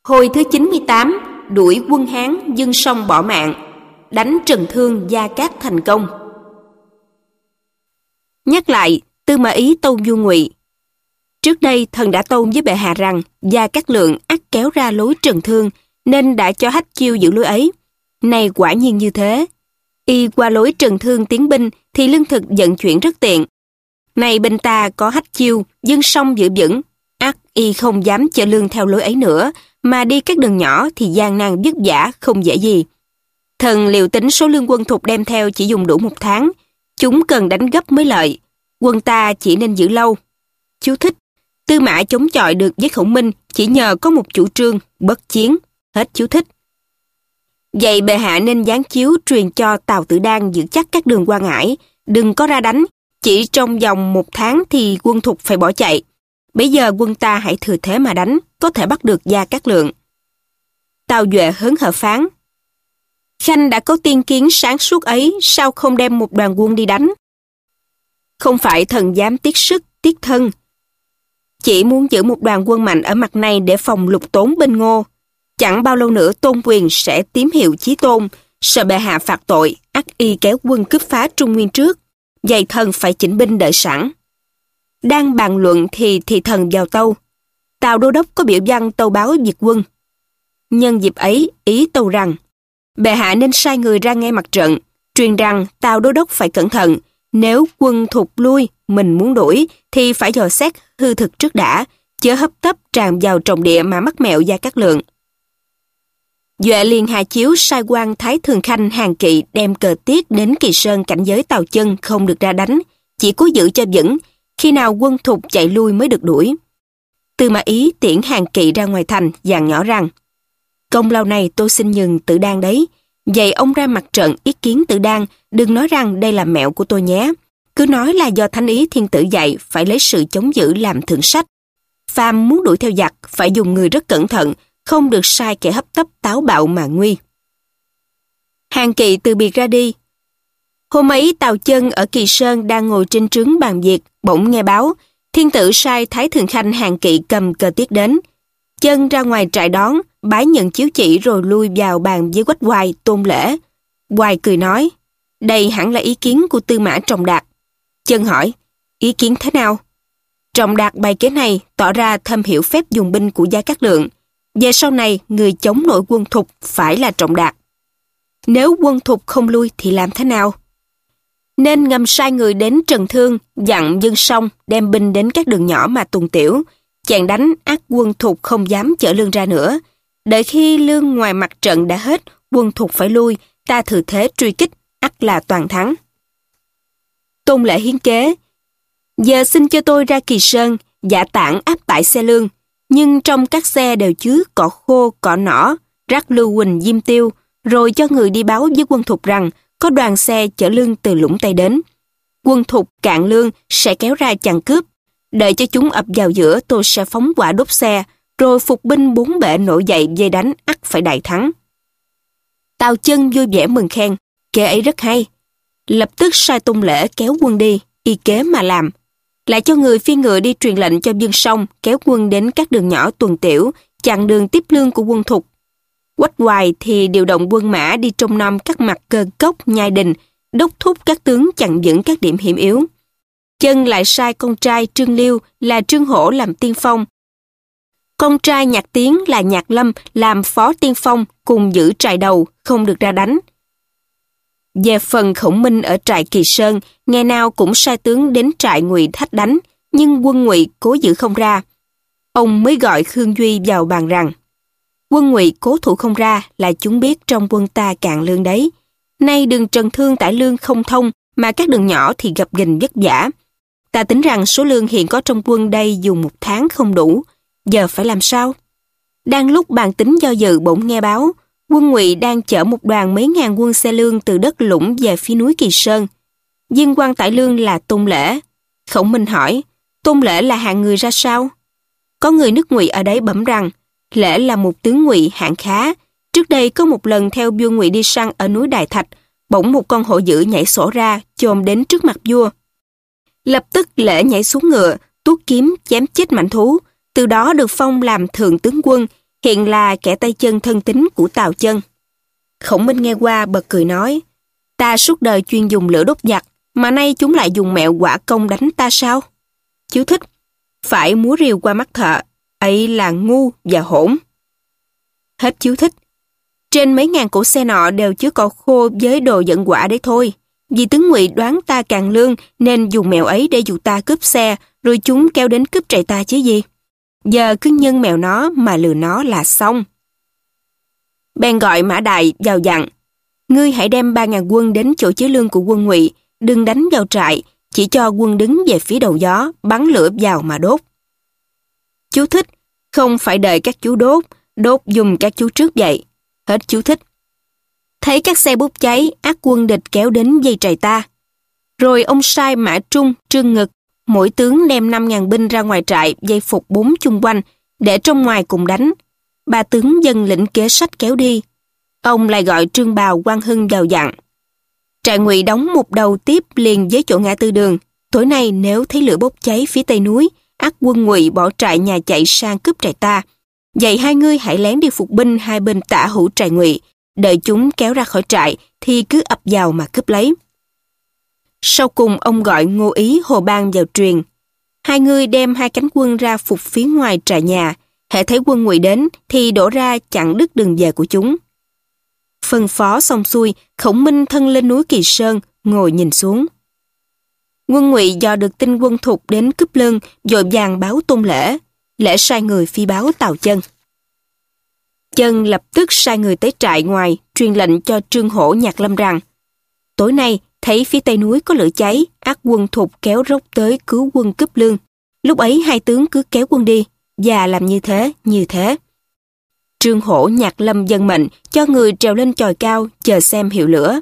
Hồi thứ 98, đuổi quân Hán dâng sông bỏ mạng, đánh Trần Thương Gia Cát thành công. Nhắc lại, Tư Mã Ý tâu vua Ngụy. Trước đây thần đã tâu với bệ hạ rằng Gia Cát Lượng ắt kéo ra lối Trần Thương, nên đã cho Hách Chiêu giữ lối ấy. Này quả nhiên như thế. Y qua lối Trần Thương tiến binh thì lương thực vận chuyển rất tiện. Này bên ta có Hách Chiêu dâng sông giữ vững, ắt y không dám chở lương theo lối ấy nữa, mà đi các đường nhỏ thì gian nan vất vả không dễ gì. Thần liệu tính số lương quân Thục đem theo chỉ dùng đủ 1 tháng, chúng cần đánh gấp mới lợi. Quân ta chỉ nên giữ lâu. Chú thích: Tư Mã chống chọi được với Khổng Minh chỉ nhờ có một chủ trương, bất chiến. Hết chú thích. Vậy bệ hạ nên giáng chiếu truyền cho Tào Tử Đan giữ chắc các đường qua Ngãi, đừng có ra đánh, chỉ trong vòng 1 tháng thì quân Thục phải bỏ chạy. Bây giờ quân ta hãy thừa thế mà đánh, có thể bắt được Gia Cát Lượng. Tào Duệ hớn hở phán: Khanh đã có tiên kiến sáng suốt ấy, sao không đem một đoàn quân đi đánh? Không phải thần dám tiếc sức, tiếc thân. Chỉ muốn giữ một đoàn quân mạnh ở mặt này để phòng Lục Tốn bên Ngô. Chẳng bao lâu nữa Tôn Quyền sẽ tím hiệu chí tôn, sợ bệ hạ phạt tội, ắt y kéo quân cướp phá Trung Nguyên trước. Vậy thần phải chỉnh binh đợi sẵn. Đang bàn luận thì thần vào tâu. Tào Đô Đốc có biểu văn tâu báo việc quân. Nhân dịp ấy, ý tâu rằng bệ hạ nên sai người ra nghe mặt trận, truyền rằng Tào Đô Đốc phải cẩn thận. Nếu quân Thục lui, mình muốn đuổi, thì phải dò xét hư thực trước đã, chớ hấp tấp tràn vào trọng địa mà mắc mẹo Gia Cát Lượng. Duệ liền hạ chiếu sai quan Thái Thường Khanh Hàn Kỵ đem cờ tiết đến Kỳ Sơn cảnh giới Tào Chân không được ra đánh, chỉ cố giữ cho vững, khi nào quân Thục chạy lui mới được đuổi. Tư Mã Ý tiễn Hàn Kỵ ra ngoài thành, dàn nhỏ rằng: Công lao này tôi xin nhường Tử Đan đấy. Vậy ông ra mặt trận ý kiến Tử Đan, đừng nói rằng đây là mẹo của tôi nhé. Cứ nói là do thánh ý thiên tử dạy, phải lấy sự chống giữ làm thượng sách. Phàm muốn đuổi theo giặc, phải dùng người rất cẩn thận, không được sai kẻ hấp tấp táo bạo mà nguy. Hàn Kỵ từ biệt ra đi. Hôm ấy Tào Chân ở Kỳ Sơn đang ngồi trên trướng bàn việc, bỗng nghe báo, thiên tử sai Thái Thường Khanh Hàn Kỵ cầm cờ tiết đến. Chân ra ngoài trại đón, bái nhận chiếu chỉ rồi lui vào bàn với Quách Hoài tôn lễ. Hoài cười nói: Đây hẳn là ý kiến của Tư Mã Trọng Đạt. Chân hỏi: Ý kiến thế nào? Trọng Đạt bày kế này tỏ ra thâm hiểu phép dùng binh của Gia Cát Lượng. Về sau này, người chống nội quân Thục phải là Trọng Đạt. Nếu quân Thục không lui thì làm thế nào? Nên ngầm sai người đến Trần Thương, dặn dân sông đem binh đến các đường nhỏ mà tuần tiểu. Chàng đánh ác quân Thục không dám chở lương ra nữa. Đợi khi lương ngoài mặt trận đã hết, quân Thục phải lui, ta thừa thế truy kích, ắt là toàn thắng. Tôn lễ hiến kế: Giờ xin cho tôi ra Kỳ Sơn, giả tản áp tải xe lương, nhưng trong các xe đều chứa cỏ khô, cỏ nỏ, rác lưu huỳnh diêm tiêu, rồi cho người đi báo với quân Thục rằng có đoàn xe chở lương từ Lũng Tây đến. Quân Thục cạn lương sẽ kéo ra chặn cướp. Đợi cho chúng ập vào giữa, tôi sẽ phóng hỏa đốt xe, rồi phục binh 4 bể nổi dậy vây đánh, ắt phải đại thắng. Tào Chân vui vẻ mừng khen, kế ấy rất hay. Lập tức sai Tôn lễ kéo quân đi, y kế mà làm. Lại cho người phi ngựa đi truyền lệnh cho Dương Sông kéo quân đến các đường nhỏ tuần tiểu, chặn đường tiếp lương của quân Thục. Quách Hoài thì điều động quân mã đi trông nom các mặt Cơ Cốc, Nhai Đình, đốc thúc các tướng chặn vững các điểm hiểm yếu. Chân lại sai con trai Trương Liêu là Trương Hổ làm tiên phong. Con trai Nhạc Tiến là Nhạc Lâm làm phó tiên phong, cùng giữ trại đầu, không được ra đánh. Về phần Khổng Minh ở trại Kỳ Sơn, ngày nào cũng sai tướng đến trại Ngụy thách đánh, nhưng quân Ngụy cố giữ không ra. Ông mới gọi Khương Duy vào bàn rằng: Quân Ngụy cố thủ không ra là chúng biết trong quân ta cạn lương đấy. Nay đường Trần Thương tải lương không thông, mà các đường nhỏ thì gập ghềnh vất vả. Ta tính rằng số lương hiện có trong quân đây dùng 1 tháng không đủ. Giờ phải làm sao? Đang lúc bàn tính do dự, bỗng nghe báo quân Ngụy đang chở một đoàn mấy ngàn quân xe lương từ đất Lũng về phía núi Kỳ Sơn. Viên quan tải lương là Tôn lễ. Khổng Minh hỏi: Tôn lễ là hạng người ra sao? Có người nước Ngụy ở đấy bẩm rằng lễ là một tướng Ngụy hạng khá. Trước đây có một lần theo vua Ngụy đi săn ở núi Đại Thạch, bỗng một con hổ dữ nhảy sổ ra, chồm đến trước mặt vua. Lập tức lễ nhảy xuống ngựa, tuốt kiếm chém chết mãnh thú, từ đó được phong làm thượng tướng quân, hiện là kẻ tay chân thân tín của Tào Chân. Khổng Minh nghe qua bật cười nói, ta suốt đời chuyên dùng lửa đốt giặc, mà nay chúng lại dùng mẹo hỏa công đánh ta sao? Chú thích, phải múa rìu qua mắt thợ, ấy là ngu và hỗn. Hết chú thích. Trên mấy ngàn cỗ xe nọ đều chứa cỏ khô với đồ dẫn hỏa đấy thôi. Vì tướng Ngụy đoán ta càng lương nên dùng mẹo ấy để dụ ta cướp xe, rồi chúng kéo đến cướp trại ta chứ gì. Giờ cứ nhân mẹo nó mà lừa nó là xong. Bèn gọi Mã Đại vào dặn, ngươi hãy đem 3.000 quân đến chỗ chứa lương của quân Ngụy, đừng đánh vào trại, chỉ cho quân đứng về phía đầu gió, bắn lửa vào mà đốt. Chú thích, không phải đợi các chú đốt dùng các chú trước vậy. Hết chú thích. Thấy các xe bốc cháy, ác quân địch kéo đến dây trại ta. Rồi ông sai Mã Trung, Trương Ngực, mỗi tướng đem 5.000 binh ra ngoài trại, dây phục 4 chung quanh, để trong ngoài cùng đánh. 3 tướng dân lĩnh kế sách kéo đi. Ông lại gọi Trương Bào, Quang Hưng vào dặn. Trại Ngụy đóng một đầu tiếp liền với chỗ ngã tư đường. Tối nay nếu thấy lửa bốc cháy phía tây núi, ác quân Ngụy bỏ trại nhà chạy sang cướp trại ta. Vậy hai ngươi hãy lén đi phục binh hai bên tả hữu trại Ngụy, đợi chúng kéo ra khỏi trại thì cứ ập vào mà cướp lấy. Sau cùng ông gọi Ngô Ý, Hồ Ban vào truyền. Hai ngươi đem 2 cánh quân ra phục phía ngoài trại nhà, hễ thấy quân Ngụy đến thì đổ ra chặn đứt đường về của chúng. Phân phó xong xuôi, Khổng Minh thân lên núi Kỳ Sơn, ngồi nhìn xuống. Quân Ngụy do được tin quân Thục đến cướp lương, vội vàng báo Tôn Lễ. Lễ sai người phi báo Tào Chân. Chân lập tức sai người tới trại ngoài, truyền lệnh cho Trương Hổ, Nhạc Lâm rằng, tối nay thấy phía tây núi có lửa cháy, ác quân Thục kéo rốc tới cứu quân cướp lương. Lúc ấy 2 tướng cứ kéo quân đi, và làm như thế. Trương Hổ, Nhạc Lâm dân mệnh cho người trèo lên chòi cao chờ xem hiệu lửa.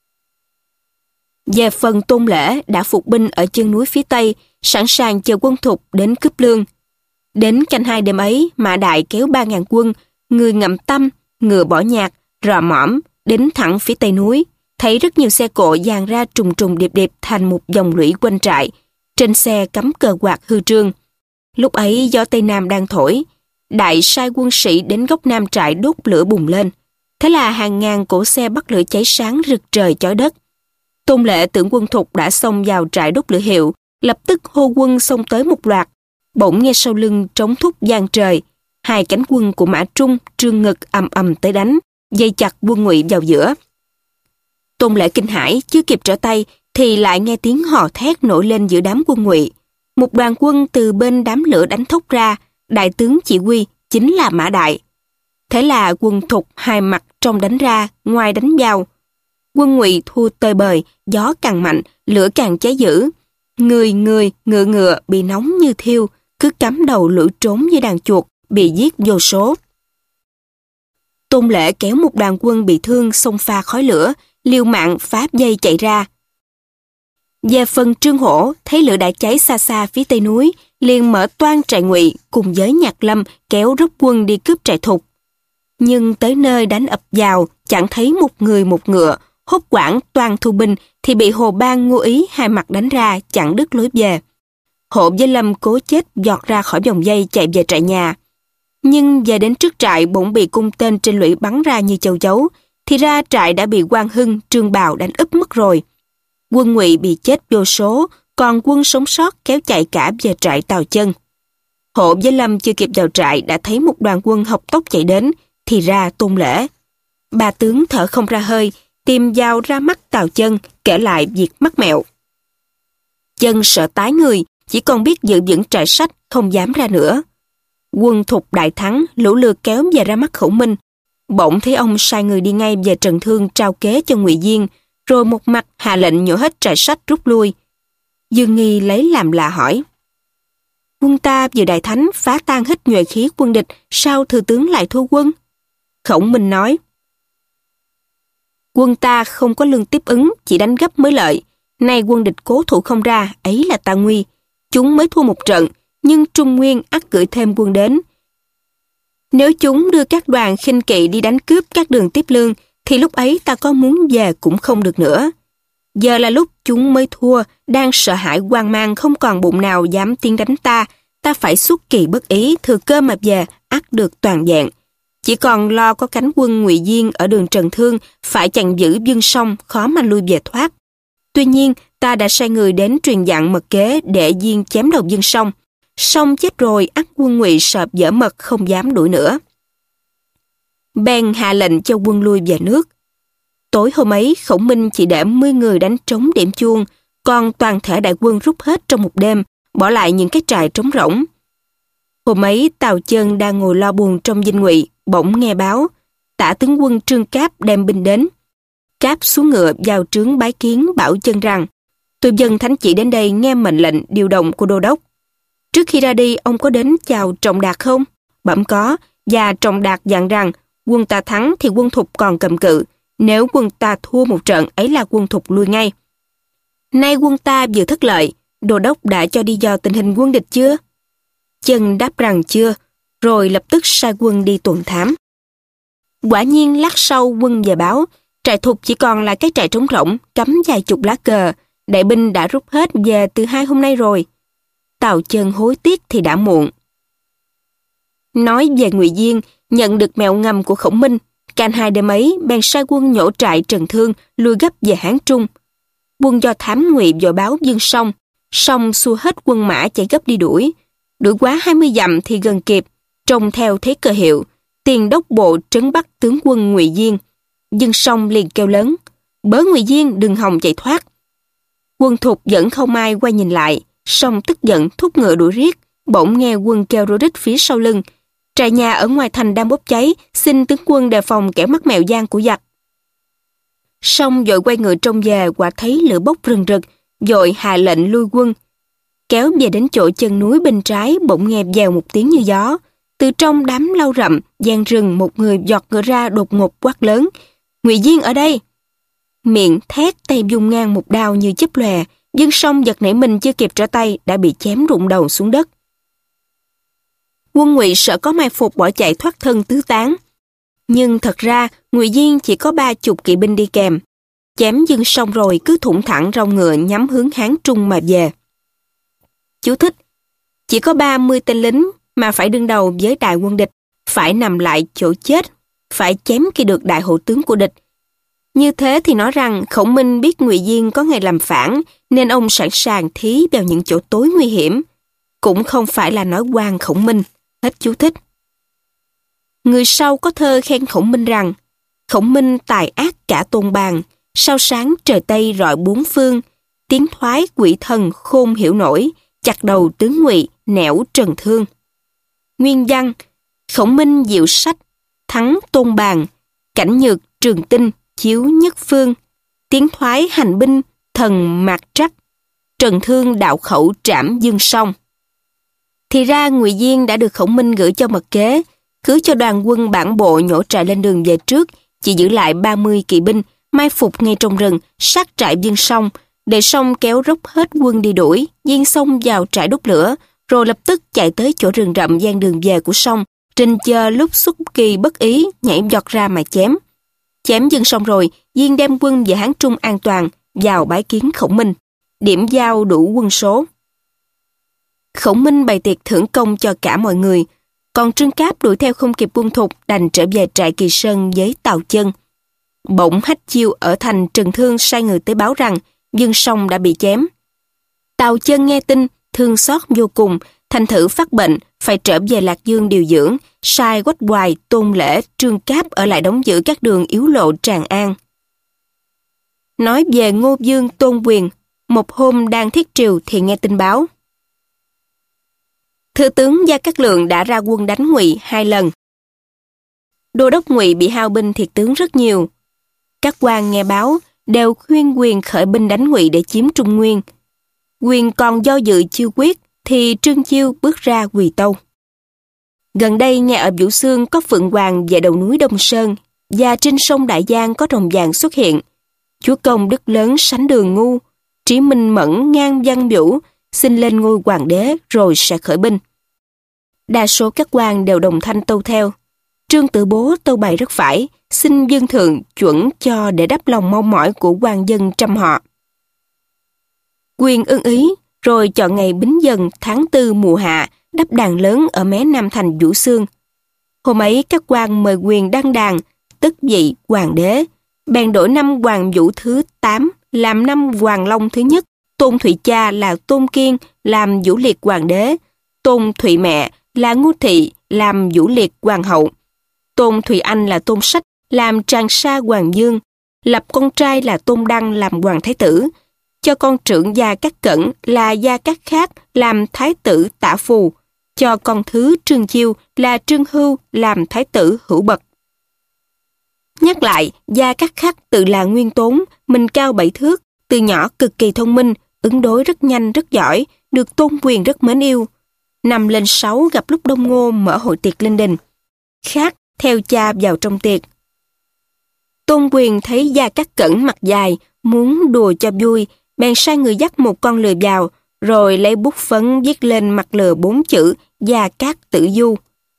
Về phần Tôn Lễ đã phục binh ở chân núi phía tây, sẵn sàng chờ quân Thục đến cướp lương. Đến canh 2 đêm ấy, Mã Đại kéo 3.000 quân, người ngậm tâm, ngựa bỏ nhạc, rò mõm, đến thẳng phía tây núi. Thấy rất nhiều xe cộ dàn ra trùng trùng điệp điệp thành một dòng lũy quanh trại. Trên xe cắm cờ quạt hư trương. Lúc ấy gió Tây Nam đang thổi. Đại sai quân sĩ đến góc nam trại đốt lửa bùng lên. Thế là hàng ngàn cỗ xe bắt lửa cháy sáng rực trời chói đất. Tôn Lễ tưởng quân Thục đã xông vào trại đốt lửa hiệu, lập tức hô quân xông tới một loạt. Bỗng nghe sau lưng trống thúc vang trời, 2 cánh quân của Mã Trung, Trương Ngực ầm ầm tới đánh, dây chặt quân Ngụy vào giữa. Tôn Lễ kinh hãi, chưa kịp trở tay thì lại nghe tiếng hò thét nổi lên giữa đám quân Ngụy. Một đoàn quân từ bên đám lửa đánh thốc ra, đại tướng chỉ huy chính là Mã Đại. Thế là quân Thục hai mặt trong đánh ra, ngoài đánh vào. Quân Ngụy thua tơi bời, gió càng mạnh, lửa càng cháy dữ. Người ngựa bị nóng như thiêu, cứ cắm đầu lủi trốn như đàn chuột, bị giết vô số. Tôn Lễ kéo một đoàn quân bị thương xông pha khói lửa, liều mạng phá dây chạy ra. Về phần Trương Hổ, thấy lửa đã cháy xa xa phía tây núi, liền mở toang trại Ngụy cùng với Nhạc Lâm kéo rút quân đi cướp trại Thục. Nhưng tới nơi đánh ập vào, chẳng thấy một người một ngựa, hốt hoảng toang thu binh thì bị Hồ Ban, Ngô Ý hai mặt đánh ra chặn đứt lối về. Hộ với Lâm cố chết giọt ra khỏi vòng dây chạy về trại nhà. Nhưng về đến trước trại bỗng bị cung tên trên lũy bắn ra như châu chấu, thì ra trại đã bị Quang Hưng, Trương Bào đánh úp mất rồi. Quân Ngụy bị chết vô số, còn quân sống sót kéo chạy cả về trại Tào Chân. Hộ với Lâm chưa kịp vào trại đã thấy một đoàn quân học tốc chạy đến, thì ra Tôn Lễ. 3 tướng thở không ra hơi, tìm dao ra mắt Tào Chân, kể lại việc mắc mẹo. Chân sợ tái người, chỉ còn biết giữ vững trại sách, không dám ra nữa. Quân Thục đại thắng, lũ lượt kéo về ra mắt Khổng Minh. Bỗng thấy ông sai người đi ngay về Trần Thương trao kế cho Ngụy Diên, rồi một mặt hạ lệnh nhổ hết trại sách rút lui. Dương Nghi lấy làm lạ hỏi: quân ta vừa đại thắng phá tan hết nhuệ khí quân địch, sao thừa tướng lại thua quân? Khổng Minh nói: quân ta không có lương tiếp ứng, chỉ đánh gấp mới lợi. Nay quân địch cố thủ không ra, ấy là ta nguy. Chúng mới thua một trận, nhưng Trung Nguyên ắt gửi thêm quân đến. Nếu chúng đưa các đoàn khinh kỵ đi đánh cướp các đường tiếp lương, thì lúc ấy ta có muốn về cũng không được nữa. Giờ là lúc chúng mới thua, đang sợ hãi hoang mang, không còn bụng nào dám tiến đánh ta. Ta phải xuất kỳ bất ý, thừa cơ mà về, ắt được toàn vẹn. Chỉ còn lo có cánh quân Ngụy Diên ở đường Trần Thương phải chặn giữ Dương Song, khó mà lui về thoát. Tuy nhiên, ta đã sai người đến truyền dặn mật kế để Diên chém đầu Dương Song. Song chết rồi, ắt quân Ngụy sợ dở mật không dám đuổi nữa. Bèn hạ lệnh cho quân lui về nước. Tối hôm ấy, Khổng Minh chỉ để 10 người đánh trống điểm chuông, còn toàn thể đại quân rút hết trong một đêm, bỏ lại những cái trại trống rỗng. Hôm ấy, Tào Chân đang ngồi lo buồn trong dinh Ngụy, bỗng nghe báo, Tả tướng quân Trương Cáp đem binh đến. Cáp xuống ngựa vào trướng bái kiến bảo Chân rằng, tôi dâng thánh chỉ đến đây nghe mệnh lệnh điều động của đô đốc. Trước khi ra đi, ông có đến chào Trọng Đạt không? Bẩm có, và Trọng Đạt dặn rằng, quân ta thắng thì quân Thục còn cầm cự, nếu quân ta thua một trận ấy là quân Thục lui ngay. Nay quân ta vừa thất lợi, đô đốc đã cho đi dò tình hình quân địch chưa? Chân đáp rằng chưa, rồi lập tức sai quân đi tuần thám. Quả nhiên lát sau quân về báo, trại Thục chỉ còn là cái trại trống rỗng, cắm vài chục lá cờ, đại binh đã rút hết về từ 2 hôm nay rồi. Tào Chân hối tiếc thì đã muộn. Nói về Ngụy Diên, nhận được mẹo ngầm của Khổng Minh, canh 2 đêm ấy bèn sai quân nhổ trại Trần Thương lui gấp về Hán Trung. Quân do thám Ngụy vội báo Dương Song, Song xua hết quân mã chạy gấp đi đuổi quá 20 dặm thì gần kịp, trông theo thế cờ hiệu, tiền đốc bộ trấn bắt tướng quân Ngụy Diên. Dương Song liền kêu lớn, bớ Ngụy Diên đừng hòng chạy thoát. Quân Thục vẫn không ai quay nhìn lại, Song tức giận thúc ngựa đuổi riết, bỗng nghe quân kêu rô rít phía sau lưng. Trại nhà ở ngoài thành đang bốc cháy, xin tướng quân đề phòng kẻo mắc mèo gian của giặc. Song vội quay ngựa trông về, quả thấy lửa bốc rừng rực, vội hạ lệnh lui quân. Kéo về đến chỗ chân núi bên trái, bỗng nghe vèo một tiếng như gió. Từ trong đám lau rậm, gian rừng một người giọt ngựa ra đột ngột quát lớn, Ngụy Diên ở đây. Miệng thét, tay vung ngang một đao như chớp lòe. Dương Song giật nảy mình chưa kịp trở tay đã bị chém rụng đầu xuống đất. Quân Ngụy sợ có mai phục bỏ chạy thoát thân tứ tán. Nhưng thật ra Ngụy Diên chỉ có 30 kỵ binh đi kèm. Chém Dương Song rồi cứ thủng thẳng rong ngựa nhắm hướng Hán Trung mà về. Chú thích: chỉ có 30 tên lính mà phải đương đầu với đại quân địch, phải nằm lại chỗ chết, phải chém khi được đại hộ tướng của địch. Như thế thì nói rằng Khổng Minh biết Ngụy Diên có ngày làm phản nên ông sẵn sàng thí vào những chỗ tối nguy hiểm. Cũng không phải là nói oan Khổng Minh. Hết chú thích. Người sau có thơ khen Khổng Minh rằng Khổng Minh tài ác cả tôn bàn, sao sáng trời Tây rọi bốn phương, tiếng thoái quỷ thần khôn hiểu nổi, chặt đầu tướng Ngụy nẻo Trần Thương. Nguyên văn: Khổng Minh diệu sách, thắng tôn bàn, cảnh nhược trường tinh, chiếu nhất phương, tiếng thoái hành binh, thần mạc trắc, Trần Thương đạo khẩu trảm Dương Song. Thì ra Ngụy Diên đã được Khổng Minh gửi cho mật kế, cứ cho đoàn quân bản bộ nhổ trại lên đường về trước, chỉ giữ lại 30 kỵ binh, mai phục ngay trong rừng, sát trại Dương Song, để Song kéo rốc hết quân đi đuổi, Diên xông vào trại đốt lửa, rồi lập tức chạy tới chỗ rừng rậm gian đường về của Song, trình chờ lúc xuất kỳ bất ý, nhảy giọt ra mà chém. Chém Dương Song rồi, Diên đem quân về Hán Trung an toàn, vào bái kiến Khổng Minh. Điểm giao đủ quân số. Khổng Minh bày tiệc thưởng công cho cả mọi người, còn Trương Cáp đuổi theo không kịp quân Thục, đành trở về trại Kỳ Sơn với Tào Chân. Bỗng Hách Chiêu ở thành Trần Thương sai người tới báo rằng Dương Song đã bị chém. Tào Chân nghe tin, thương xót vô cùng, thành thử phát bệnh, phải trở về Lạc Dương điều dưỡng, sai Quách Hoài, Tôn Lễ, Trương Cáp ở lại đóng giữ các đường yếu lộ Tràng An. Nói về Ngô Dương Tôn Quyền, một hôm đang thiết triều thì nghe tin báo. Thừa tướng Gia Cát Lượng đã ra quân đánh Ngụy 2 lần. Đô đốc Ngụy bị hao binh thiệt tướng rất nhiều. Các quan nghe báo đều khuyên Quyền khởi binh đánh Ngụy để chiếm Trung Nguyên. Quyền còn do dự chưa quyết thì Trương Chiêu bước ra Quỳ Tâu. Gần đây nghe ở Vũ Xương có Phượng Hoàng về đầu núi Đông Sơn, và trên sông Đại Giang có rồng vàng xuất hiện. Chúa công đức lớn sánh đường ngu, trí minh mẫn ngang văn vũ, xin lên ngôi hoàng đế rồi sẽ khởi binh. Đa số các quan đều đồng thanh tâu theo. Trương Tử Bố tâu bày rất phải, xin Dương Thượng chuẩn cho để đáp lòng mong mỏi của quan dân trăm họ. Quyền ưng ý, rồi chọn ngày Bính Dần tháng 4 mùa hạ, đắp đàn lớn ở mé Nam thành Vũ Xương. Hôm ấy các quan mời Quyền đăng đàn, tức vị hoàng đế, bèn đổi năm Hoàng Vũ thứ 8 làm năm Hoàng Long thứ nhất, Tôn Thụy cha là Tôn Kiên làm Vũ Liệt hoàng đế, Tôn Thụy mẹ là Ngu Thị làm Vũ Liệt hoàng hậu, Tôn Thụy anh là Tôn Sách làm Tràng Sa hoàng dương, lập con trai là Tôn Đăng làm hoàng thái tử, cho con trưởng Gia Cát Cẩn là Gia Cát Khác làm thái tử Tả Phù, cho con thứ Trương Chiêu là Trương Hưu làm thái tử Hữu Bật. Nhắc lại, Gia Cát Khắc tự là Nguyên Tốn, mình cao 7 thước, từ nhỏ cực kỳ thông minh, ứng đối rất nhanh rất giỏi, được Tôn Quyền rất mến yêu. Năm lên 6 gặp lúc Đông Ngô mở hội tiệc linh đình. Khác theo cha vào trong tiệc. Tôn Quyền thấy Gia Cát Cẩn mặt dài, muốn đùa cho vui, bèn sai người dắt một con lừa vào, rồi lấy bút phấn viết lên mặt lừa 4 chữ Gia Cát Tử Du.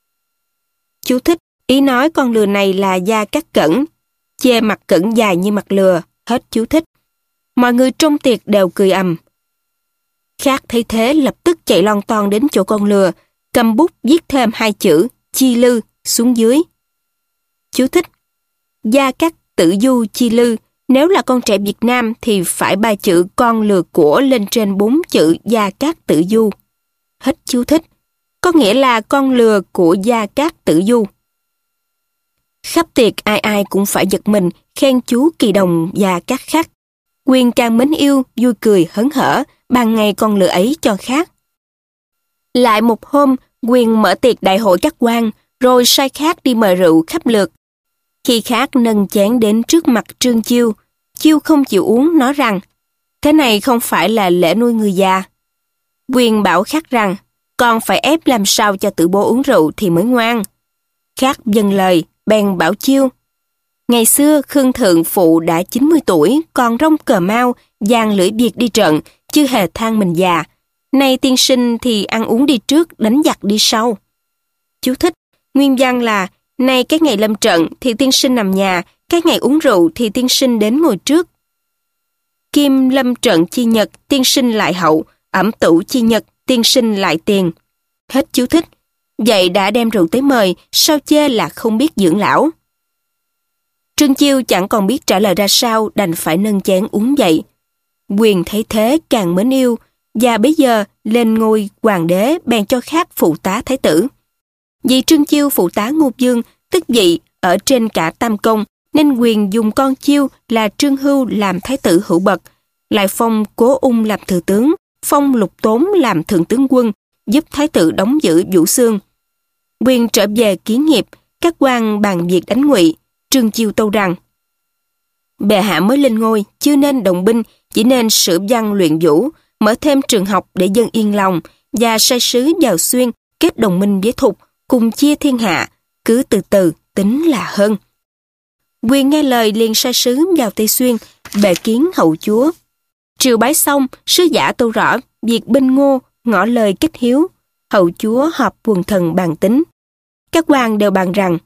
Chú thích, ý nói con lừa này là Gia Cát Cẩn, che mặt Cẩn dài như mặt lừa, hết chú thích. Mọi người trong tiệc đều cười ầm. Khác thấy thế lập tức chạy lon ton đến chỗ con lừa, cầm bút viết thêm 2 chữ Chi Lư xuống dưới. Chú thích, Gia Cát Tử Du Chi Lư, nếu là con trẻ Việt Nam thì phải 3 chữ con lừa của lên trên 4 chữ Gia Cát Tử Du. Hết chú thích, có nghĩa là con lừa của Gia Cát Tử Du. Khắp tiệc ai ai cũng phải giật mình, khen chú Kỳ Đồng và Cát Khắc. Quyền càng mến yêu, vui cười hớn hở, ban ngày con lừa ấy cho Khác. Lại một hôm, Quyền mở tiệc đại hội các quan, rồi sai Khác đi mời rượu khắp lượt. Khi Khác nâng chén đến trước mặt Trương Chiêu, Chiêu không chịu uống, nói rằng thế này không phải là lễ nuôi người già. Quyền bảo Khác rằng con phải ép làm sao cho tử bố uống rượu thì mới ngoan. Khác dâng lời, bèn bảo Chiêu. Ngày xưa Khương Thượng phụ đã 90 tuổi, còn rong cờ mau, giang lưỡi Việt đi trận, chưa hề than mình già. Nay tiên sinh thì ăn uống đi trước, đánh giặc đi sau. Chú thích, nguyên văn là nay cái ngày lâm trận thì tiên sinh nằm nhà, cái ngày uống rượu thì tiên sinh đến ngồi trước. Kim lâm trận chi nhật, tiên sinh lại hậu, ẩm tủ chi nhật, tiên sinh lại tiền. Hết chú thích. Vậy đã đem rượu tới mời, sao chê là không biết dưỡng lão. Trương Chiêu chẳng còn biết trả lời ra sao, đành phải nâng chén uống dậy. Quyền thấy thế càng mến yêu, và bấy giờ lên ngôi hoàng đế bèn cho Khác phụ tá thái tử. Vì Trương Chiêu phụ tá Ngô Dương, tức vị ở trên cả Tam Công, nên Quyền dùng con Chiêu là Trương Hưu làm thái tử Hữu Bật, lại phong Cố Ung làm thừa tướng, phong Lục Tốn làm thượng tướng quân, giúp thái tử đóng giữ Vũ Xương. Quyền trở về kiến nghiệp, các quan bàn việc đánh Ngụy. Trương Chiêu tâu rằng bệ hạ mới lên ngôi, chưa nên động binh, chỉ nên sửa văn luyện vũ, mở thêm trường học để dân yên lòng, và sai sứ vào Xuyên kết đồng minh với Thục, cùng chia thiên hạ, cứ từ từ tính là hơn. Quyền nghe lời liền sai sứ vào Tây Xuyên, bệ kiến hậu chúa. Triều bái xong, sứ giả tâu rõ việc bên Ngô, ngỏ lời kết hiếu. Hậu chúa họp quần thần bàn tính. Các quan đều bàn rằng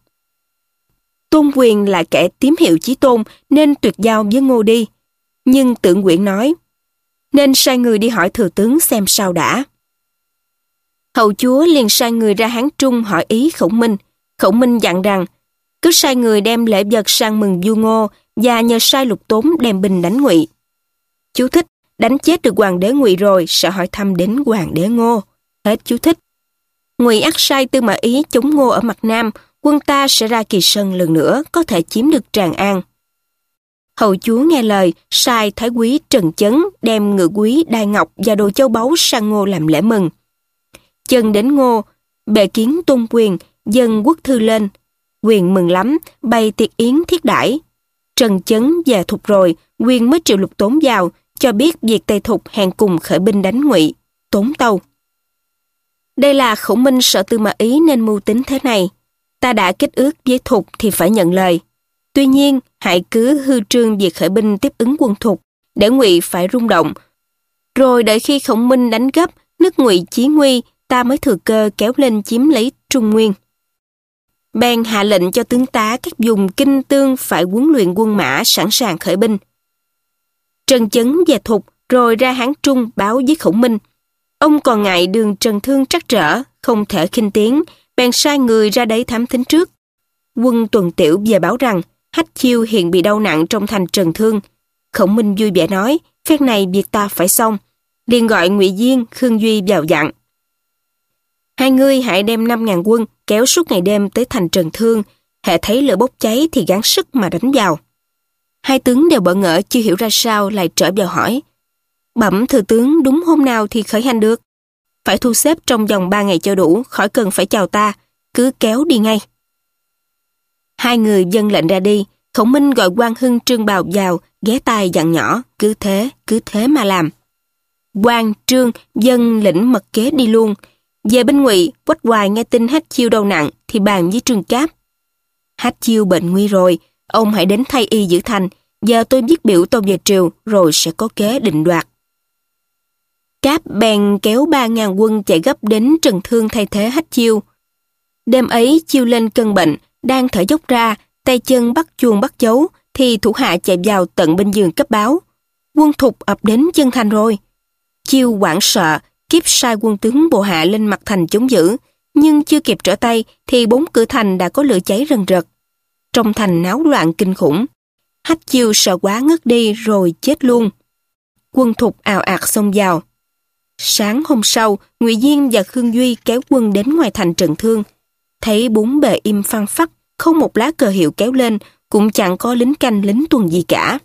Tôn Quyền là kẻ tím hiệu chí tôn nên tuyệt giao với Ngô đi. Nhưng Tưởng Quyển nói nên sai người đi hỏi thừa tướng xem sao đã. Hậu chúa liền sai người ra Hán Trung hỏi ý Khổng Minh. Khổng Minh dặn rằng cứ sai người đem lễ vật sang mừng vua Ngô và nhờ sai Lục Tốn đem binh đánh Ngụy. Chú thích, đánh chết được hoàng đế Ngụy rồi sẽ hỏi thăm đến hoàng đế Ngô. Hết chú thích. Ngụy ắt sai Tư Mã Ý chống Ngô ở mặt Nam, quân ta sẽ ra Kỳ Sơn lần nữa, có thể chiếm được Tràng An. Hậu chúa nghe lời, sai thái úy Trần Chấn đem ngự quý đai ngọc và đồ châu báu sang Ngô làm lễ mừng. Chân đến Ngô, bệ kiến Tôn Quyền, dâng quốc thư lên. Quyền mừng lắm, bày tiệc yến thiết đãi. Trần Chấn về Thục rồi, Quyền mới triệu Lục Tốn vào, cho biết việc Tây Thục hẹn cùng khởi binh đánh Ngụy. Tốn tâu. Đây là Khổng Minh sợ Tư Mã Ý nên mưu tính thế này. Ta đã kết ước với Thục thì phải nhận lời. Tuy nhiên, hãy cứ hư trương việc khởi binh tiếp ứng quân Thục, để Ngụy phải rung động. Rồi đợi khi Khổng Minh đánh gấp, nước Ngụy chí nguy, ta mới thừa cơ kéo lên chiếm lấy Trung Nguyên. Bèn hạ lệnh cho tướng tá các vùng kinh tương phải huấn luyện quân mã sẵn sàng khởi binh. Trần Chấn về Thục, rồi ra Hán Trung báo với Khổng Minh. Ông còn ngại đường Trần Thương trắc trở, không thể khinh tiến, bèn sai người ra đấy thám thính trước. Quân Tuần Tiểu về báo rằng Hách Chiêu hiện bị đau nặng trong thành Trần Thương. Khổng Minh vui vẻ nói, phen này việc ta phải xong. Liền gọi Ngụy Diên, Khương Duy vào dặn: hai ngươi hãy đem 5.000 quân kéo suốt ngày đêm tới thành Trần Thương, hễ thấy lửa bốc cháy thì gắng sức mà đánh vào. Hai tướng đều bỡ ngỡ chưa hiểu ra sao, lại trở vào hỏi: bẩm thừa tướng, đúng hôm nào thì khởi hành được? Phải thu xếp trong vòng 3 ngày cho đủ, khỏi cần phải chào ta, cứ kéo đi ngay. Hai người vâng lệnh ra đi. Khổng Minh gọi Quang Hưng, Trương Bào vào, ghé tai dặn nhỏ: cứ thế mà làm. Quang, Trương vâng lĩnh mật kế đi luôn. Về bên Ngụy, Quách Hoài nghe tin Hách Chiêu đau nặng thì bàn với Trương Cáp: Hách Chiêu bệnh nguy rồi, ông hãy đến thay y giữ thành. Giờ tôi viết biểu tâu về triều, rồi sẽ có kế định đoạt. Cáp bèn kéo 3.000 quân chạy gấp đến Trần Thương thay thế Hách Chiêu. Đêm ấy Chiêu lên cơn bệnh, đang thở dốc ra, tay chân bắt chuông bắt chấu, thì thủ hạ chạy vào tận bên giường cấp báo: quân Thục ập đến chân thành rồi. Chiêu hoảng sợ, kiếp sai quân tướng bộ hạ lên mặt thành chống giữ, nhưng chưa kịp trở tay thì 4 cửa thành đã có lửa cháy rần rật. Trong thành náo loạn kinh khủng. Hách Chiêu sợ quá ngất đi rồi chết luôn. Quân Thục ào ạt xông vào. Sáng hôm sau, Ngụy Diên và Khương Duy kéo quân đến ngoài thành Trần Thương. Thấy bốn bề im phăng phắc, không một lá cờ hiệu kéo lên, cũng chẳng có lính canh lính tuần gì cả.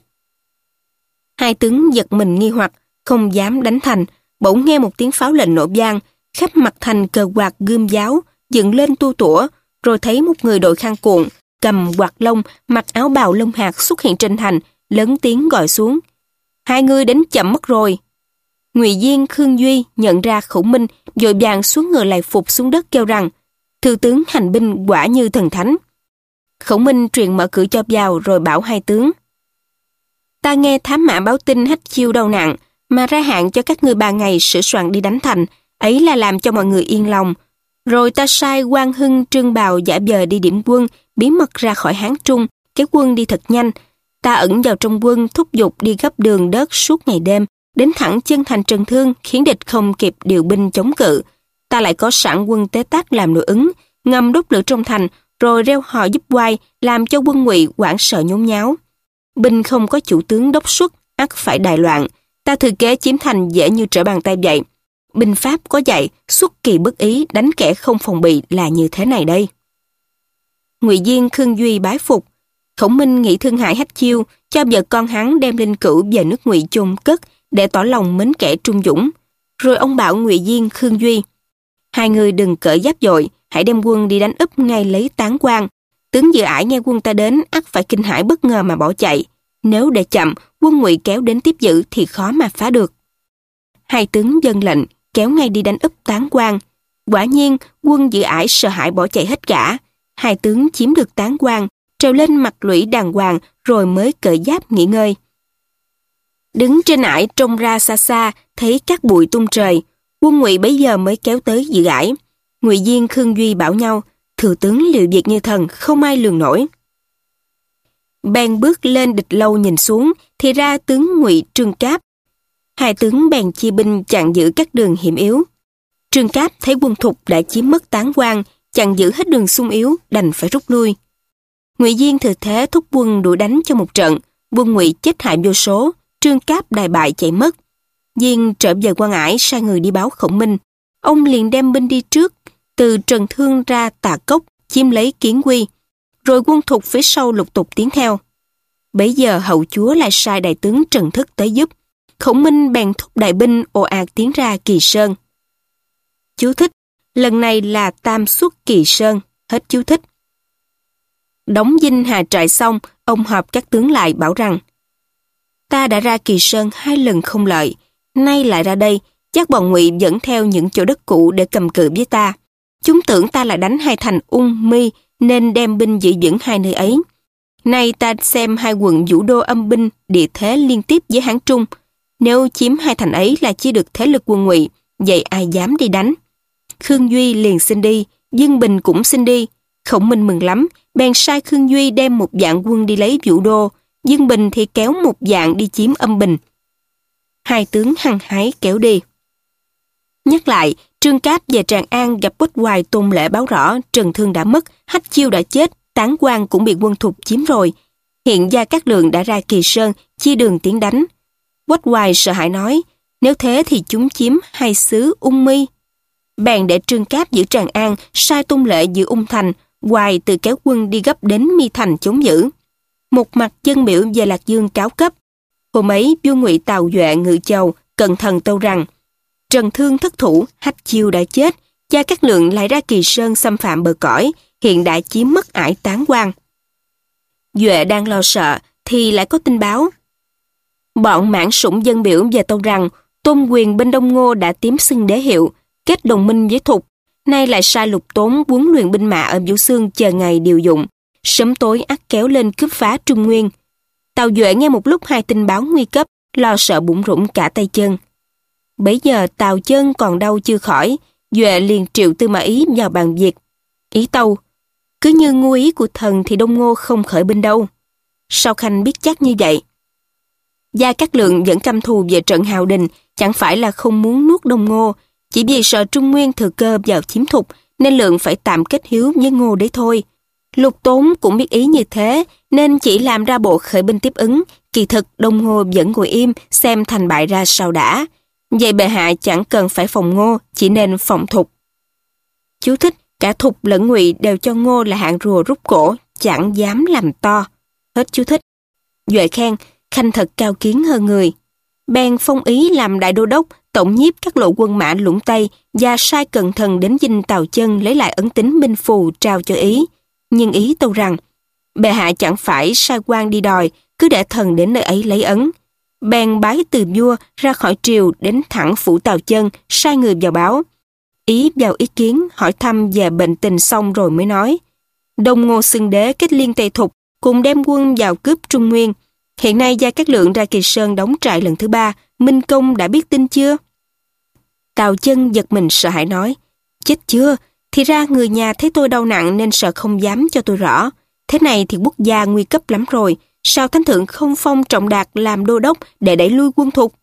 Hai tướng giật mình nghi hoặc, không dám đánh thành. Bỗng nghe một tiếng pháo lệnh nổ vang, khắp mặt thành cờ quạt gươm giáo dựng lên tua tủa, rồi thấy một người đội khăn cuộn, cầm quạt lông, mặc áo bào lông hạt xuất hiện trên thành, lớn tiếng gọi xuống: hai người đến chậm mất rồi. Ngụy Diên, Khương Duy nhận ra Khổng Minh, vội vàng xuống ngựa lại phục xuống đất kêu rằng: thư tướng hành binh quả như thần thánh. Khổng Minh truyền mở cửa cho vào, rồi bảo hai tướng: ta nghe thám mã báo tin Hách Chiêu đau nặng, mà ra hạn cho các ngươi 3 ngày sửa soạn đi đánh thành, ấy là làm cho mọi người yên lòng. Rồi ta sai Quang Hưng, Trương Bào giả vờ đi điểm quân, bí mật ra khỏi Hán Trung, kéo quân đi thật nhanh. Ta ẩn vào trong quân, thúc giục đi gấp đường đất suốt ngày đêm, đến thẳng chân thành Trần Thương, khiến địch không kịp điều binh chống cự. Ta lại có sẵn quân tế tác làm nội ứng, ngầm đốt lửa trong thành, rồi reo hò giúp oai, làm cho quân Ngụy hoảng sợ nhốn nháo. Binh không có chủ tướng đốc xuất, ắt phải đại loạn. Ta thừa kế chiếm thành dễ như trở bàn tay vậy. Binh pháp có dạy, xuất kỳ bất ý, đánh kẻ không phòng bị là như thế này đây. Ngụy Diên, Khương Duy bái phục. Khổng Minh nghĩ thương hại Hách Chiêu, cho vợ con hắn đem linh cữu về nước Ngụy chôn cất, để tỏ lòng mến kẻ trung dũng. Rồi ông bảo Ngụy Diên, Khương Duy: hai người đừng cởi giáp dội, hãy đem quân đi đánh úp ngay lấy Tán Quan. Tướng Dự Ải nghe quân ta đến, ắt phải kinh hãi bất ngờ mà bỏ chạy. Nếu để chậm, quân Ngụy kéo đến tiếp giữ thì khó mà phá được. Hai tướng vâng lệnh, kéo ngay đi đánh úp Tán Quan. Quả nhiên, quân Dự Ải sợ hãi bỏ chạy hết cả. Hai tướng chiếm được Tán Quan, trèo lên mặt lũy đàng hoàng, rồi mới cởi giáp nghỉ ngơi. Đứng trên ải trông ra xa xa, thấy các bụi tung trời. Quân Ngụy bấy giờ mới kéo tới Dự Ải. Ngụy Diên, Khương Duy bảo nhau: thừa tướng liệu việc như thần, không ai lường nổi. Bèn bước lên địch lâu nhìn xuống, thì ra tướng Ngụy Trương Cáp. Hai tướng bèn chia binh chặn giữ các đường hiểm yếu. Trương Cáp thấy quân Thục đã chiếm mất Tán Quan, chặn giữ hết đường xung yếu, đành phải rút lui. Ngụy Diên thừa thế thúc quân đuổi đánh cho một trận, quân Ngụy chết hại vô số, Trương Cáp đại bại chạy mất. Diên trở về Quan Ải, sai người đi báo Khổng Minh. Ông liền đem binh đi trước, từ Trần Thương ra Tà Cốc, chiếm lấy Kiến Quy, rồi quân Thục phía sau lục tục tiến theo. Bấy giờ hậu chúa lại sai đại tướng Trần Thức tới giúp. Khổng Minh bèn thúc đại binh ồ ạt tiến ra Kỳ Sơn. Chú thích: lần này là tam xuất Kỳ Sơn. Hết chú thích. Đóng dinh Hà Trại xong, ông họp các tướng lại bảo rằng: ta đã ra Kỳ Sơn 2 lần không lợi, nay lại ra đây, chắc bọn Ngụy dẫn theo những chỗ đất cũ để cầm cự với ta. Chúng tưởng ta là đánh hai thành Ung, My, nên đem binh giữ vững hai nơi ấy. Nay ta xem hai quận Vũ Đô âm binh, địa thế liên tiếp với Hán Trung. Nếu chiếm hai thành ấy là chia được thế lực quân Ngụy, vậy ai dám đi đánh? Khương Duy liền xin đi, Dương Bình cũng xin đi. Khổng Minh mừng lắm, bèn sai Khương Duy đem 1 vạn quân đi lấy Vũ Đô, Dương Bình thì kéo 1 vạn đi chiếm Âm Bình. Hai tướng hăng hái kéo đi. Nhắc lại, Trương Cáp và Tràng An gặp Quách Hoài Tôn Lễ báo rõ Trần Thương đã mất, Hách Chiêu đã chết, Tán Quan cũng bị quân Thục chiếm rồi. Hiện Gia Cát Lượng đã ra Kỳ Sơn, chia đường tiến đánh. Quách Hoài sợ hãi nói, nếu thế thì chúng chiếm 2 xứ Ung Mi. Bèn để Trương Cáp giữ Tràng An, sai Tôn Lễ giữ Ung Thành, Hoài tự kéo quân đi gấp đến Mi Thành chống giữ. Một mặt dân biểu về Lạc Dương cáo cấp. Hôm ấy, vua Ngụy Tào Duệ Ngự Châu cẩn thận tâu rằng, Trần Thương thất thủ, Hách Chiêu đã chết, Gia Cát Lượng lại ra Kỳ Sơn xâm phạm bờ cõi, hiện đã chiếm mất ải Tán Quan. Duệ đang lo sợ, thì lại có tin báo. Bọn Mãn Sủng dân biểu về tâu rằng, Tôn Quyền bên Đông Ngô đã tiếm xưng đế hiệu, kết đồng minh với Thục, nay lại sai Lục Tốn huấn luyện binh mã ở Vũ Xương chờ ngày điều dụng, sớm tối ắt kéo lên cướp phá Trung Nguyên. Tào Duệ nghe một lúc 2 tin báo nguy cấp, lo sợ bủn rủn cả tay chân. Bấy giờ Tào chân còn đau chưa khỏi, Duệ liền triệu Tư Mã Ý vào bàn việc. Ý tâu, cứ như ngu ý của thần thì Đông Ngô không khởi binh đâu. Sao Khanh biết chắc như vậy? Gia Cát Lượng vẫn căm thù về trận Hào Đình, chẳng phải là không muốn nuốt Đông Ngô, chỉ vì sợ Trung Nguyên thừa cơ vào chiếm Thục, nên Lượng phải tạm kết hiếu với Ngô đấy thôi. Lục Tốn cũng biết ý như thế, nên chỉ làm ra bộ khởi binh tiếp ứng, kỳ thực Đông Ngô vẫn ngồi im, xem thành bại ra sao đã. Vậy bệ hạ chẳng cần phải phòng Ngô, chỉ nên phòng Thục. Chú thích, cả Thục lẫn Ngụy đều cho Ngô là hạng rùa rút cổ, chẳng dám làm to. Hết chú thích. Duệ khen, Khanh thật cao kiến hơn người. Bèn phong Ý làm đại đô đốc, tổng nhiếp các lộ quân mã Lũng Tây và sai cận thần đến dinh Tào Chân lấy lại ấn tín binh phù trao cho Ý. Nhưng Ý tâu rằng, bệ hạ chẳng phải sai quan đi đòi, cứ để thần đến nơi ấy lấy ấn. Bèn bái từ vua ra khỏi triều đến thẳng phủ Tào Chân, sai người vào báo. Ý vào ý kiến, hỏi thăm về bệnh tình xong rồi mới nói, Đông Ngô xưng đế kết liên Tây Thục, cùng đem quân vào cướp Trung Nguyên. Hiện nay Gia Cát Lượng ra Kỳ Sơn đóng trại lần thứ 3, Minh Công đã biết tin chưa? Tào Chân giật mình sợ hãi nói, chết chưa, thì ra người nhà thấy tôi đau nặng nên sợ không dám cho tôi rõ. Thế này thì quốc gia nguy cấp lắm rồi, sao Thánh Thượng không phong Trọng Đạt làm đô đốc để đẩy lui quân Thục?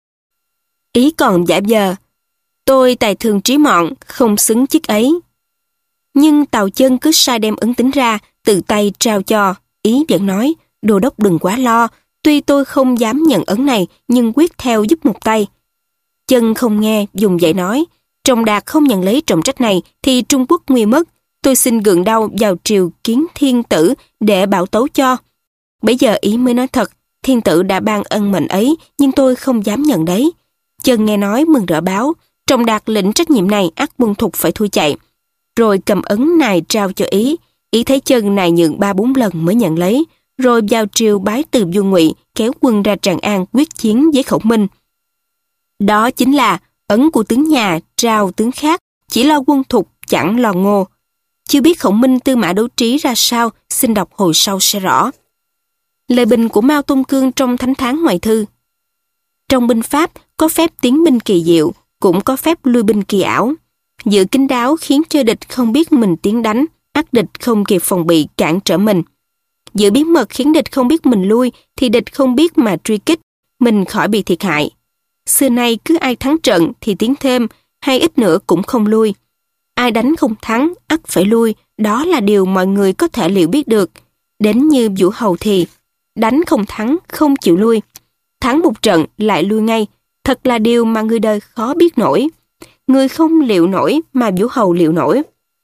Ý còn giả vờ, tôi tài thường trí mọn, không xứng chức ấy. Nhưng Tào Chân cứ sai đem ấn tín ra, tự tay trao cho. Ý vẫn nói, đô đốc đừng quá lo, tuy tôi không dám nhận ấn này, nhưng quyết theo giúp một tay. Chân không nghe, dùng vậy nói, Trọng Đạt không nhận lấy trọng trách này thì Trung Quốc nguy mất, tôi xin gượng đau vào triều kiến thiên tử để bảo tấu cho. Bây giờ Ý mới nói thật, thiên tử đã ban ân mệnh ấy, nhưng tôi không dám nhận đấy. Chân nghe nói mừng rỡ báo, Trọng Đạt lĩnh trách nhiệm này ắt quân Thục phải thui chạy. Rồi cầm ấn nài trao cho Ý, Ý thấy Chân nài nhượng 3-4 lần mới nhận lấy, rồi vào triều bái từ vua Ngụy kéo quân ra Tràng An quyết chiến với Khổng Minh. Đó chính là ấn của tướng nhà trao tướng khác, chỉ lo quân Thục chẳng lo Ngô. Chưa biết Khổng Minh tư mã đấu trí ra sao, xin đọc hồi sau sẽ rõ. Lời bình của Mao Tôn Cương trong Thánh Thán Ngoại Thư. Trong binh pháp có phép tiến binh kỳ diệu, cũng có phép lui binh kỳ ảo. Giữ kín đáo khiến cho địch không biết mình tiến đánh, ắt địch không kịp phòng bị cản trở mình. Giữ bí mật khiến địch không biết mình lui, thì địch không biết mà truy kích, mình khỏi bị thiệt hại. Xưa nay cứ ai thắng trận thì tiến thêm, hay ít nữa cũng không lui. Ai đánh không thắng, ắt phải lui, đó là điều mọi người có thể liệu biết được. Đến như Vũ Hầu thì, đánh không thắng, không chịu lui. Thắng một trận lại lui ngay, thật là điều mà người đời khó biết nổi. Người không liệu nổi mà Vũ Hầu liệu nổi.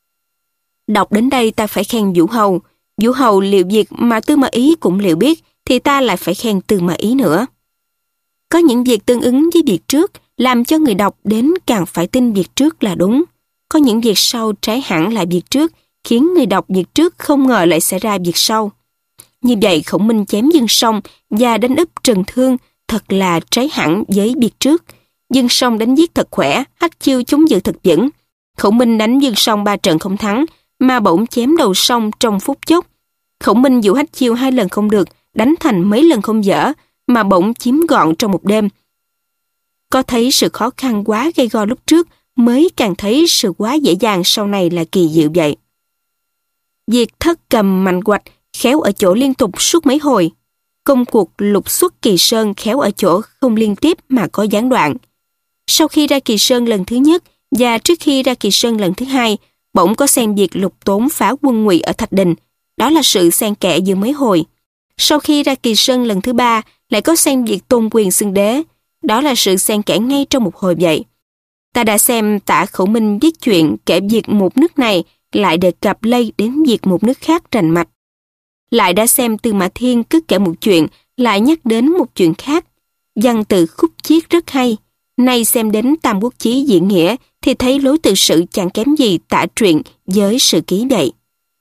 Đọc đến đây ta phải khen Vũ Hầu. Vũ Hầu liệu việc mà Tư Mã Ý cũng liệu biết, thì ta lại phải khen Tư Mã Ý nữa. Có những việc tương ứng với việc trước, làm cho người đọc đến càng phải tin việc trước là đúng. Có những việc sau trái hẳn lại việc trước, khiến người đọc việc trước không ngờ lại xảy ra việc sau. Như vậy Khổng Minh chém Dương Song và đánh úp Trần Thương thật là trái hẳn với việc trước. Dương Song đánh giết thật khỏe, Hách Chiêu chống giữ thật vững. Khổng Minh đánh Dương Song 3 trận không thắng, mà bỗng chém đầu Song trong phút chốc. Khổng Minh dụ Hách Chiêu 2 lần không được, đánh thành mấy lần không dở, mà bỗng chiếm gọn trong một đêm. Có thấy sự khó khăn quá gây go lúc trước, mới càng thấy sự quá dễ dàng sau này là kỳ diệu vậy. Việc Thất Cầm mạnh hoạch khéo ở chỗ liên tục suốt mấy hồi. Công cuộc lục xuất Kỳ Sơn khéo ở chỗ không liên tiếp mà có gián đoạn. Sau khi ra Kỳ Sơn lần thứ nhất, và trước khi ra Kỳ Sơn lần thứ hai, bỗng có xem việc lục tốn phá quân Ngụy ở Thạch Đình. Đó là sự xen kẽ giữa mấy hồi. Sau khi ra Kỳ Sơn lần thứ ba, lại có xem việc tôn quyền xưng đế. Đó là sự xen kẽ ngay trong một hồi vậy. Ta đã xem Tả Khẩu Minh viết chuyện kể việc một nước này, lại đề cập lây đến việc một nước khác rành mạch. Lại đã xem Tư Mã Thiên cứ kể một chuyện, lại nhắc đến một chuyện khác. Văn từ khúc chiết rất hay. Nay xem đến Tam Quốc Chí diễn nghĩa thì thấy lối tự sự chẳng kém gì Tả truyện với Sử Ký vậy.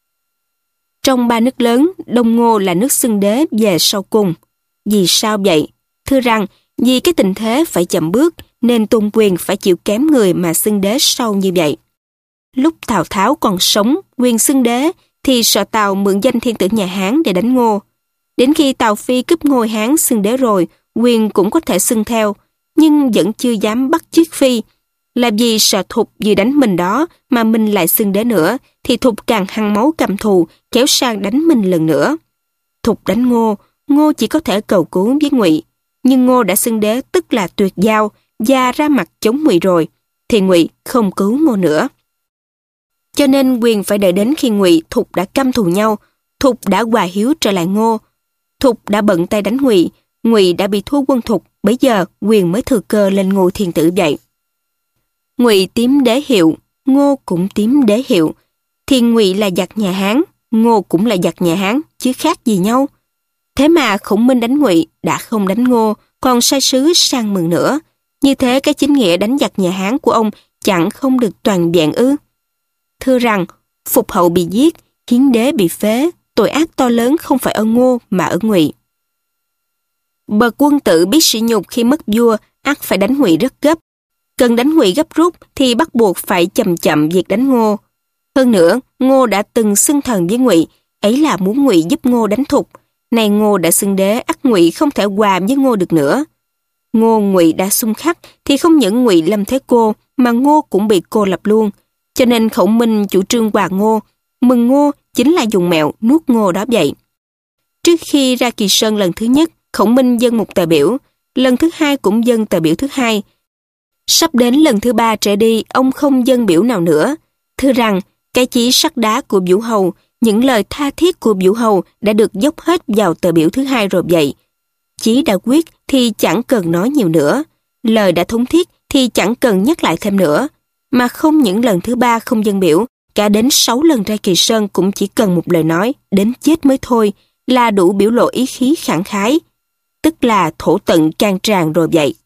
Trong ba nước lớn, Đông Ngô là nước xưng đế về sau cùng. Vì sao vậy? Thưa rằng, vì cái tình thế phải chậm bước, nên Tôn Quyền phải chịu kém người mà xưng đế sau như vậy. Lúc Tào Tháo còn sống, Quyền xưng đế, thì sợ Tào mượn danh thiên tử nhà Hán để đánh Ngô. Đến khi Tào Phi cướp ngôi Hán xưng đế rồi, Quyền cũng có thể xưng theo, nhưng vẫn chưa dám bắt chước Phi. Là vì sợ Thục vì đánh mình đó mà mình lại xưng đế nữa, thì Thục càng hăng máu căm thù, kéo sang đánh mình lần nữa. Thục đánh Ngô, Ngô chỉ có thể cầu cứu với Ngụy, nhưng Ngô đã xưng đế tức là tuyệt giao và ra mặt chống Ngụy rồi, thì Ngụy không cứu Ngô nữa. Cho nên Quyền phải đợi đến khi Ngụy Thục đã căm thù nhau, Thục đã hòa hiếu trở lại Ngô, Thục đã bận tay đánh Ngụy, Ngụy đã bị thua quân Thục, bấy giờ Quyền mới thừa cơ lên ngôi thiên tử vậy. Ngụy tím đế hiệu, Ngô cũng tím đế hiệu, thì Ngụy là giặc nhà Hán, Ngô cũng là giặc nhà Hán, chứ khác gì nhau. Thế mà Khổng Minh đánh Ngụy đã không đánh Ngô, còn sai sứ sang mừng nữa. Như thế cái chính nghĩa đánh giặc nhà Hán của ông chẳng không được toàn vẹn ư? Thưa rằng, Phục hậu bị giết, Hiến đế bị phế, tội ác to lớn không phải ở Ngô mà ở Ngụy. Bậc quân tử biết sỉ nhục khi mất vua, ắt phải đánh Ngụy rất gấp. Cần đánh Ngụy gấp rút thì bắt buộc phải chậm chậm việc đánh Ngô. Hơn nữa, Ngô đã từng xưng thần với Ngụy, ấy là muốn Ngụy giúp Ngô đánh Thục. Nay Ngô đã xưng đế, ắt Ngụy không thể hòa với Ngô được nữa. Ngô Ngụy đã xung khắc thì không những Ngụy lâm thế cô mà Ngô cũng bị cô lập luôn. Cho nên Khổng Minh chủ trương hòa Ngô, mừng Ngô chính là dùng mẹo nuốt Ngô đó vậy. Trước khi ra Kỳ Sơn lần thứ nhất, Khổng Minh dâng một tờ biểu, lần thứ hai cũng dâng tờ biểu thứ hai. Sắp đến lần thứ ba trở đi, ông không dâng biểu nào nữa. Thưa rằng, cái chí sắt đá của Vũ Hầu, những lời tha thiết của Vũ Hầu đã được dốc hết vào tờ biểu thứ hai rồi vậy. Chí đã quyết thì chẳng cần nói nhiều nữa. Lời đã thống thiết thì chẳng cần nhắc lại thêm nữa. Mà không những lần thứ ba không dâng biểu, cả đến 6 lần ra Kỳ Sơn cũng chỉ cần một lời nói, đến chết mới thôi, là đủ biểu lộ ý khí khẳng khái. Tức là thổ tận can tràn rồi vậy.